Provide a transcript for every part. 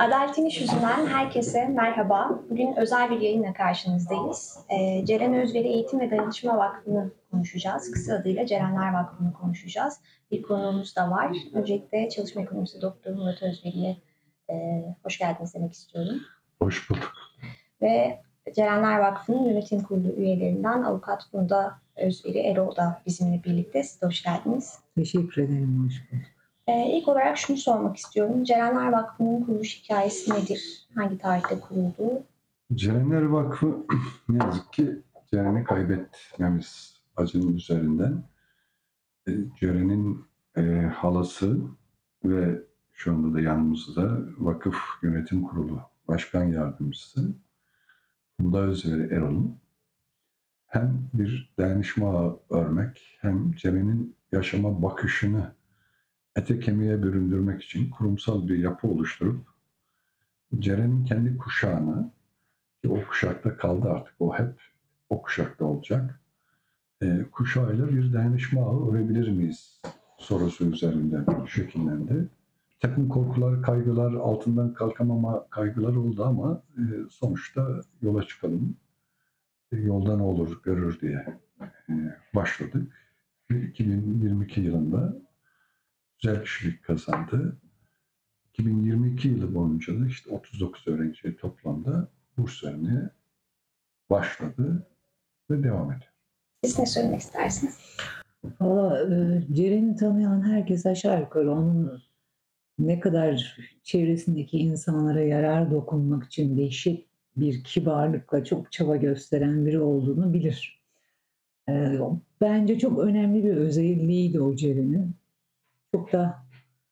Adaletin İş Yüzünden herkese merhaba. Bugün özel bir yayınla karşınızdayız. Ceren Özveri Eğitim ve Dayanışma Vakfı'nı konuşacağız. Kısa adıyla Cerenler Vakfı'nı konuşacağız. Bir konuğumuz da var. Öncelikle Çalışma Ekonomisi Doktor Murat Özveri'ye hoş geldiniz demek istiyorum. Hoş bulduk. Ve Cerenler Vakfı'nın yönetim kurulu üyelerinden Avukat Funda Özveri Erol da bizimle birlikte. Siz de hoş geldiniz. Teşekkür ederim, hoş bulduk. İlk olarak şunu sormak istiyorum. Cerenler Vakfı'nın kuruluş hikayesi nedir? Hangi tarihte kuruldu? Cerenler Vakfı ne yazık ki Ceren'i kaybetmemiz acının üzerinden. Ceren'in halası ve şu anda da yanımızda Vakıf Yönetim Kurulu Başkan Yardımcısı Funda Özveri Erol'un hem bir dayanışma ağı örmek hem Ceren'in yaşama bakışını ete kemiğe büründürmek için kurumsal bir yapı oluşturup Ceren'in kendi kuşağını, ki o kuşakta kaldı artık, o hep o kuşakta olacak, kuşağıyla bir dayanışma ağı örebilir miyiz sorusu üzerinden şekillendi. Bir takım korkular, kaygılar, altından kalkamama kaygılar oldu ama sonuçta yola çıkalım, yolda ne olur görür diye başladık. 2022 yılında güzel kişilik kazandı. 2022 yılı boyunca da işte 39 öğrenci toplamda burs vermeye başladı ve devam ediyor. Siz ne söylemek istersiniz? Valla Ceren'i tanıyan herkes aşağı yukarı onun ne kadar çevresindeki insanlara yarar dokunmak için dehşet bir kibarlıkla çok çaba gösteren biri olduğunu bilir. Bence çok önemli bir özelliğiydi o Ceren'in. Çok da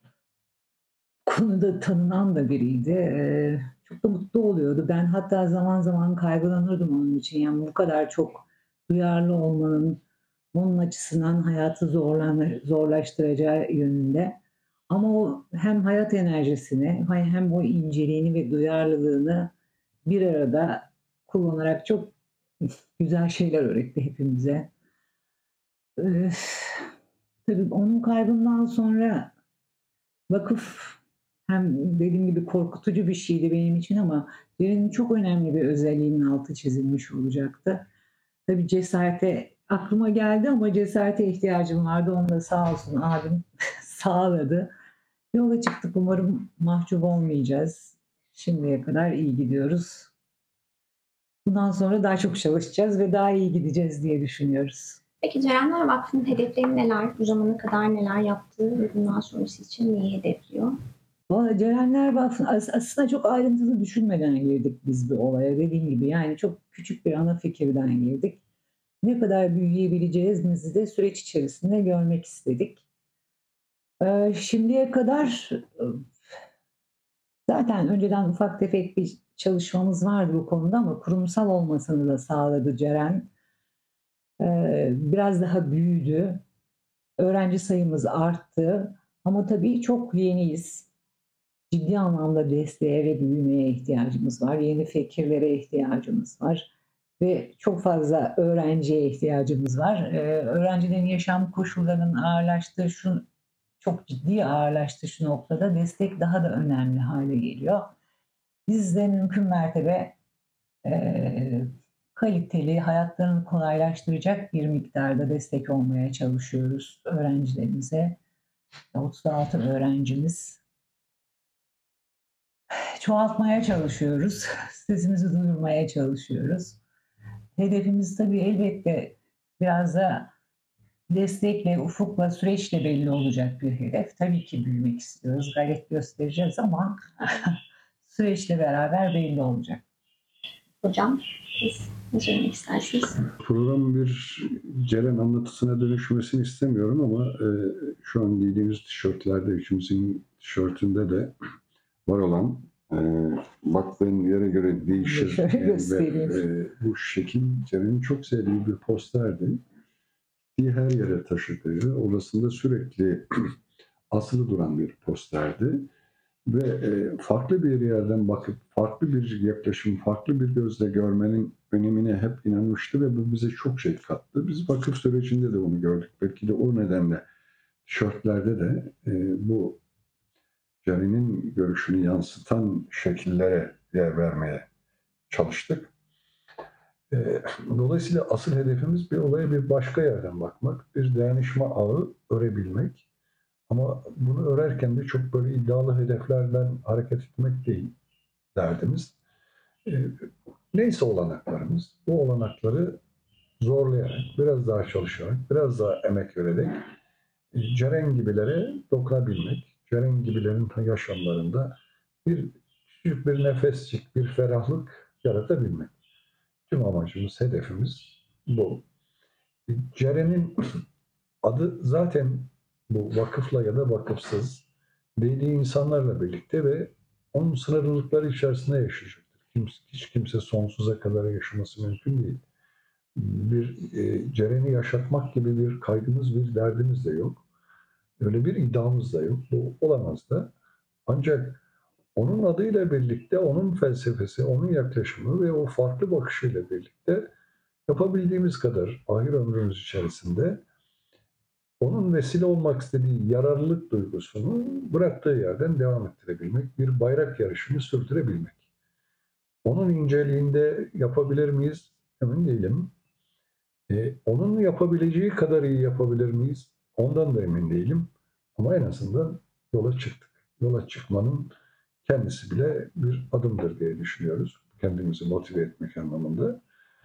konuda tanınan da biriydi. Çok da mutlu oluyordu. Ben hatta zaman zaman kaygılanırdım onun için. Yani bu kadar çok duyarlı olmanın onun açısından hayatı zorlaştıracağı yönünde. Ama o hem hayat enerjisini hem o inceliğini ve duyarlılığını bir arada kullanarak çok güzel şeyler öğretti hepimize. Tabii onun kaybından sonra vakıf hem dediğim gibi korkutucu bir şeydi benim için ama Ceren'in çok önemli bir özelliğinin altı çizilmiş olacaktı. Tabii cesarete aklıma geldi ama cesarete ihtiyacım vardı. Onu da sağ olsun abim sağladı. Yola çıktık. Umarım mahcup olmayacağız. Şimdiye kadar iyi gidiyoruz. Bundan sonra daha çok çalışacağız ve daha iyi gideceğiz diye düşünüyoruz. Peki Cerenler Vakfı'nın hedefleri neler? Bu zamana kadar neler yaptı ve bundan sonrası için neyi hedefliyor? Valla Cerenler Vakfı aslında çok ayrıntılı düşünmeden girdik biz bir olaya. Dediğim gibi yani çok küçük bir ana fikirden girdik. Ne kadar büyüyebileceğimizi de süreç içerisinde görmek istedik. Şimdiye kadar zaten önceden ufak tefek bir çalışmamız vardı bu konuda ama kurumsal olmasını da sağladı Ceren. Biraz daha büyüdü. Öğrenci sayımız arttı. Ama tabii çok yeniyiz. Ciddi anlamda desteğe ve büyümeye ihtiyacımız var. Yeni fikirlere ihtiyacımız var. Ve çok fazla öğrenciye ihtiyacımız var. Öğrencilerin yaşam koşullarının ağırlaştığı, çok ciddi ağırlaştığı şu noktada destek daha da önemli hale geliyor. Biz de mümkün mertebe kaliteli, hayatlarını kolaylaştıracak bir miktarda destek olmaya çalışıyoruz öğrencilerimize. 36 öğrencimiz. Çoğaltmaya çalışıyoruz. Sesimizi duyurmaya çalışıyoruz. Hedefimiz tabii elbette biraz da destekle, ufukla, süreçle belli olacak bir hedef. Tabii ki büyümek istiyoruz, gayret göstereceğiz ama süreçle beraber belli olacak. Hocam, siz ne söylemek istersiniz? Programın bir Ceren anlatısına dönüşmesini istemiyorum ama şu an giydiğimiz tişörtlerde, üçümüzün tişörtünde de var olan baktığın yere göre değişir ve bu şekil Ceren'in çok sevdiği bir posterdi. Her yere taşıdığı, orasında sürekli asılı duran bir posterdi. Ve farklı bir yerden bakıp, farklı bir yaklaşım, farklı bir gözle görmenin önemine hep inanmıştı ve bu bize çok şey kattı. Biz vakıf sürecinde de onu gördük. Belki de o nedenle tişörtlerde de bu Ceren'in görüşünü yansıtan şekillere yer vermeye çalıştık. Dolayısıyla asıl hedefimiz bir olaya bir başka yerden bakmak, bir dayanışma ağı örebilmek. Ama bunu örerken de çok böyle iddialı hedeflerden hareket etmek değil derdimiz. Neyse olanaklarımız, bu olanakları zorlayarak, biraz daha çalışarak, biraz daha emek vererek Ceren gibilere dokunabilmek, Ceren gibilerin yaşamlarında küçük bir nefesçik, bir ferahlık yaratabilmek. Tüm amacımız, hedefimiz bu. Ceren'in adı zaten bu vakıfla ya da vakıfsız değdiği insanlarla birlikte ve onun sınırlılıkları içerisinde yaşayacaktır. Hiç kimse sonsuza kadar yaşaması mümkün değil. Ceren'i yaşatmak gibi bir kaygımız, bir derdimiz de yok. Öyle bir iddiamız da yok. Bu olamaz da. Ancak onun adıyla birlikte, onun felsefesi, onun yaklaşımı ve o farklı bakışıyla birlikte yapabildiğimiz kadar ahir ömrümüz içerisinde onun vesile olmak istediği yararlılık duygusunu bıraktığı yerden devam ettirebilmek, bir bayrak yarışını sürdürebilmek. Onun inceliğinde yapabilir miyiz? Emin değilim. Onun yapabileceği kadar iyi yapabilir miyiz? Ondan da emin değilim. Ama en azından yola çıktık. Yola çıkmanın kendisi bile bir adımdır diye düşünüyoruz. Kendimizi motive etmek anlamında.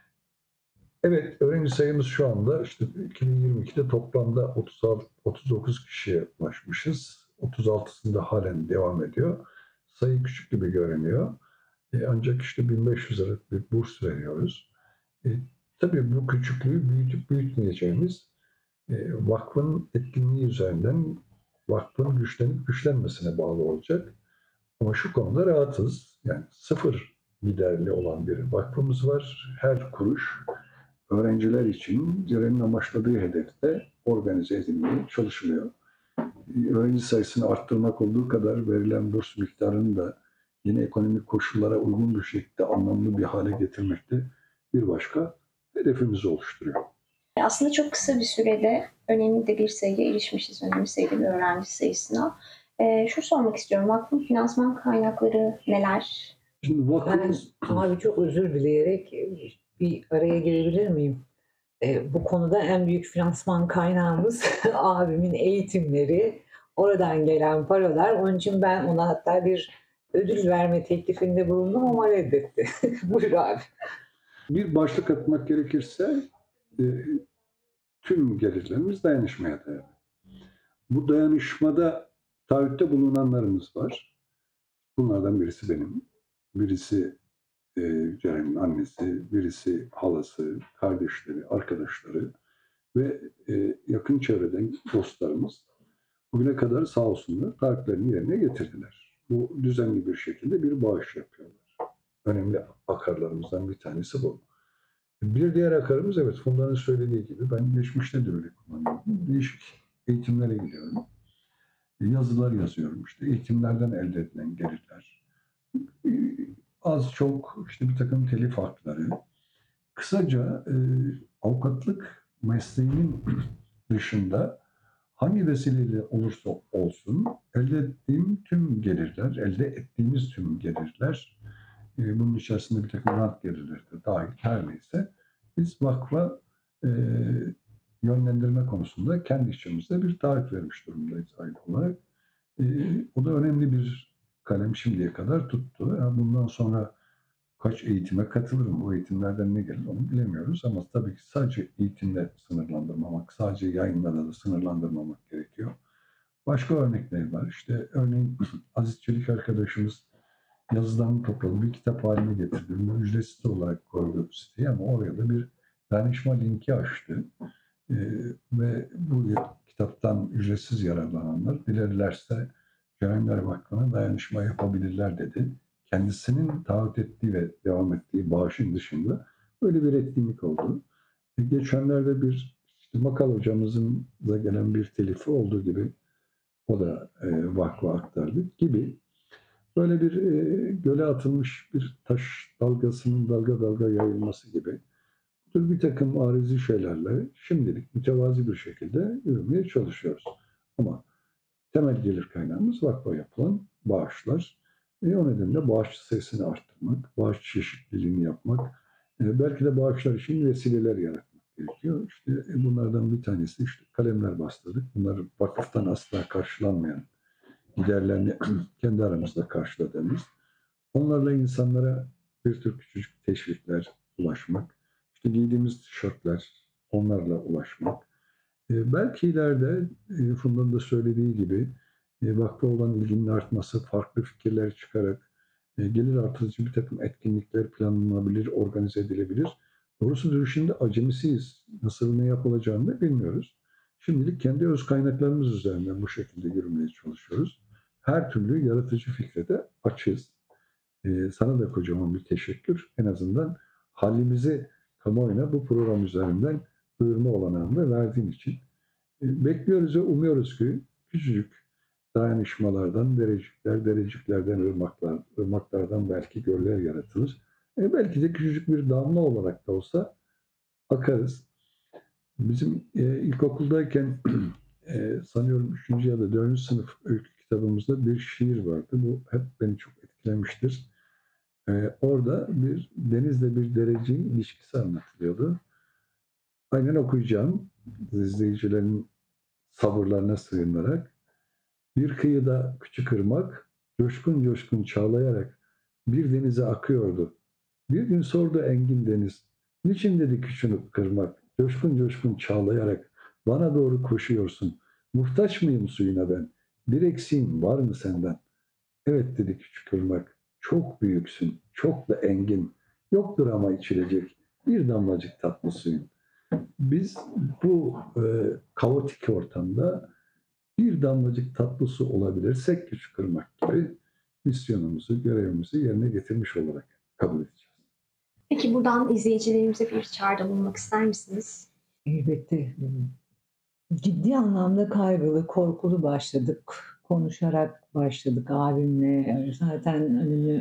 Evet, öğrenci sayımız şu anda işte 2022'de toplamda 39 kişiye ulaşmışız. 36'sında halen devam ediyor. Sayı küçük gibi görünüyor. Ancak işte 1500 liralık bir burs veriyoruz. Tabii bu küçüklüğü büyütüp büyütmeyeceğimiz vakfın etkinliği üzerinden vakfın güçlenip güçlenmesine bağlı olacak. Ama şu konuda rahatız. Yani sıfır giderli olan bir vakfımız var. Her kuruş öğrenciler için Ceren'in amaçladığı hedefte organize edilmeye çalışılıyor. Öğrenci sayısını arttırmak olduğu kadar verilen burs miktarını da yeni ekonomik koşullara uygun bir şekilde anlamlı bir hale getirmekte bir başka hedefimizi oluşturuyor. Aslında çok kısa bir sürede önemli de bir sayıya erişmişiz, önemli sayıda bir öğrenci sayısına. Şunu sormak istiyorum, vakfın finansman kaynakları neler? Şimdi Ben vakfımız abi çok özür dileyerek bir araya girebilir miyim? Bu konuda en büyük finansman kaynağımız abimin eğitimleri, oradan gelen paralar. Onun için ben ona hatta bir ödül verme teklifinde bulundum ama reddetti. Buyur abi. bir başlık atmak gerekirse tüm gelirlerimiz dayanışmaya dayalı. Bu dayanışmada taahhütte bulunanlarımız var. Bunlardan birisi benim, birisi Ceren'in annesi, birisi halası, kardeşleri, arkadaşları ve yakın çevreden dostlarımız bugüne kadar sağ olsunlar taahhütlerini yerine getirdiler. Bu düzenli bir şekilde bir bağış yapıyorlar. Önemli akarlarımızdan bir tanesi bu. Bir diğer akarımız evet Funda'nın söylediği gibi ben geçmişte de öyle kullanıyorum. Değişik eğitimlere gidiyorum. Yazılar yazıyorum işte eğitimlerden elde edilen gelirler. Az çok işte bir takım telif hakları. Kısaca avukatlık mesleğinin dışında hangi vesileyle olursa olsun elde ettiğimiz tüm gelirler, bunun içerisinde bir takım rant gelirleri de dahil her neyse biz vakfa e, yönlendirme konusunda kendi içimizde bir taahhüt vermiş durumdayız aylık olarak. O da önemli bir kalem şimdiye kadar tuttu. Yani bundan sonra kaç eğitime katılırım, o eğitimlerden ne gelir onu bilemiyoruz. Ama tabii ki sadece eğitimle sınırlandırmamak, sadece yayınlarla da sınırlandırmamak gerekiyor. Başka örnekler var. İşte örneğin Aziz Çelik arkadaşımız yazıdan topladı, bir kitap haline getirdi. Bunu ücretsiz olarak koydu siteye ama oraya da bir danışma linki açtı. Ve bu kitaptan ücretsiz yararlananlar dilerlerse Cerenler Vakfı'na dayanışma yapabilirler dedi. Kendisinin taahhüt ettiği ve devam ettiği bağışın dışında böyle bir etkinlik oldu. Geçenlerde işte Makal hocamızın da gelen bir telifi olduğu gibi o da vakfa aktardı gibi böyle bir göle atılmış bir taş dalgasının dalga dalga yayılması gibi bir takım arizi şeylerle şimdilik mütevazi bir şekilde yürümeye çalışıyoruz. Ama temel gelir kaynağımız vakfa yapılan bağışlar. O nedenle bağışçı sayısını arttırmak, bağış çeşitliliğini yapmak, belki de bağışlar için vesileler yaratmak gerekiyor. İşte bunlardan bir tanesi işte kalemler bastırdık. Bunlar vakıftan asla karşılanmayan giderlerini kendi aramızda karşıladığımız. Onlarla insanlara bir tür küçücük teşvikler ulaşmak. İşte giydiğimiz tişörtler, onlarla ulaşmak. Belki ileride Funda'nın da söylediği gibi vakfa olan ilginin artması, farklı fikirler çıkarak gelir artırıcı bir takım etkinlikler planlanabilir, organize edilebilir. Doğrusu şimdi acemisiyiz. Nasıl ne yapılacağını da bilmiyoruz. Şimdilik kendi öz kaynaklarımız üzerinden bu şekilde yürümeye çalışıyoruz. Her türlü yaratıcı fikre de açığız. Sana da kocaman bir teşekkür. En azından halimizi kamuoyuna bu program üzerinden duyurma olanağını verdiğin için. Bekliyoruz ve umuyoruz ki küçücük dayanışmalardan, dereciklerden ırmaklardan belki göller yaratılır. Belki de küçücük bir damla olarak da olsa akarız. Bizim ilkokuldayken sanıyorum 3. ya da 4. sınıf öykü kitabımızda bir şiir vardı. Bu hep beni çok etkilemiştir. Orada bir denizle bir dereceğin ilişkisi anlatılıyordu. Aynen okuyacağım. İzleyicilerin sabırlarına sığınarak. Bir kıyıda küçük ırmak, coşkun coşkun çağlayarak bir denize akıyordu. Bir gün sordu engin deniz, niçin dedi küçük ırmak, coşkun coşkun çağlayarak bana doğru koşuyorsun. Muhtaç mıyım suyuna ben? Bir eksiğin var mı senden? Evet dedi küçük ırmak, çok büyüksün, çok da engin. Yoktur ama içilecek bir damlacık tatlı suyun. Biz bu kaotik ortamda bir damlacık tatlı su olabilirsek küçük ırmak gibi misyonumuzu, görevimizi yerine getirmiş olarak kabul edeceğiz. Peki buradan izleyicilerimize bir çağrıda bulunmak ister misiniz? Elbette ciddi anlamda kaygılı, korkulu başladık. Konuşarak başladık abimle. Zaten önünü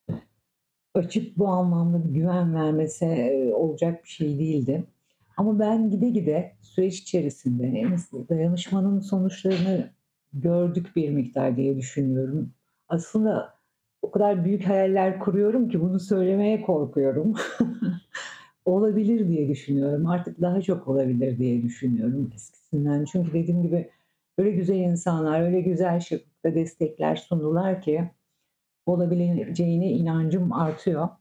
açıp bu anlamda bir güven vermesi olacak bir şey değildi. Ama ben gide gide süreç içerisinde dayanışmanın sonuçlarını gördük bir miktar diye düşünüyorum. Aslında o kadar büyük hayaller kuruyorum ki bunu söylemeye korkuyorum. Olabilir diye düşünüyorum. Artık daha çok olabilir diye düşünüyorum eskisinden. Çünkü dediğim gibi öyle güzel insanlar, öyle güzel şıklıkta destekler sundular ki olabileceğine inancım artıyor.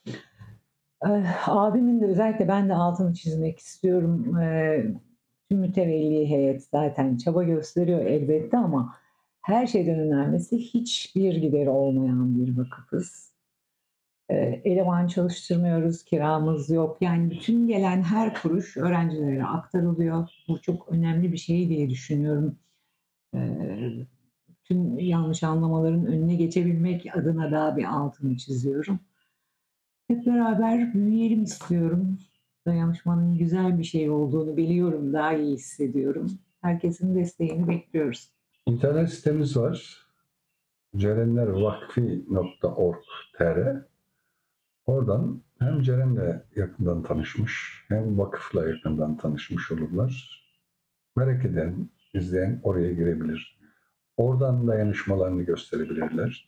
Abimin de özellikle ben de altını çizmek istiyorum. Tüm mütevelli heyet zaten çaba gösteriyor elbette ama her şeyden önemlisi hiçbir gideri olmayan bir vakıfız. Eleman çalıştırmıyoruz, kiramız yok. Yani bütün gelen her kuruş öğrencilere aktarılıyor. Bu çok önemli bir şey diye düşünüyorum. Tüm yanlış anlamaların önüne geçebilmek adına da bir altını çiziyorum. Hep beraber büyüyelim istiyorum. Dayanışmanın güzel bir şey olduğunu biliyorum, daha iyi hissediyorum. Herkesin desteğini bekliyoruz. İnternet sitemiz var. cerenlervakfi.org.tr. Oradan hem Ceren'le yakından tanışmış hem vakıfla yakından tanışmış olurlar. Merak eden, izleyen oraya girebilir. Oradan dayanışmalarını gösterebilirler.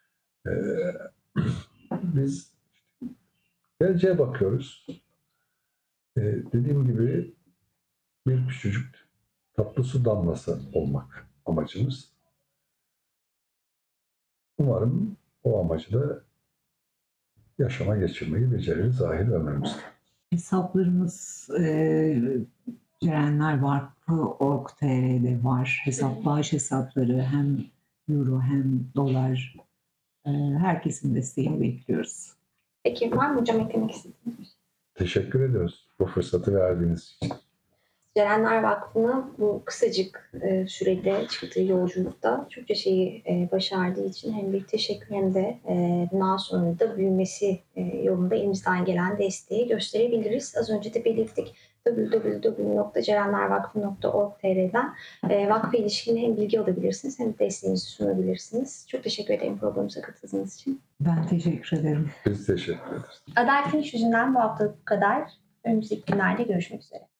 Biz geleceğe bakıyoruz. Dediğim gibi bir küçücük tatlı su damlası olmak amacımız. Umarım o amacı da yaşama geçirmeyi beceririz ahir ömrümüzde. Hesaplarımız Cerenler Vakfı.org.tr'de var. Bağış hesapları hem euro hem dolar. Herkesin desteğini bekliyoruz. Peki var mı hocam eklemek istediğiniz? Teşekkür ediyoruz bu fırsatı verdiğiniz için. Cerenler Vakfı'nın bu kısacık sürede çıktığı yolculukta çokça şeyi başardığı için hem bir teşekkür hem de bundan sonra da büyümesi yolunda elimizden gelen desteği gösterebiliriz. Az önce de belirttik www.cerenlervakfı.org.tr'den vakfa ilişkin hem bilgi alabilirsiniz hem de desteğinizi sunabilirsiniz. Çok teşekkür ederim programımıza katıldığınız için. Ben teşekkür ederim. Biz teşekkür ederiz. Adaletin İş Yüzünden bu hafta bu kadar. Önümüzdeki günlerde görüşmek üzere.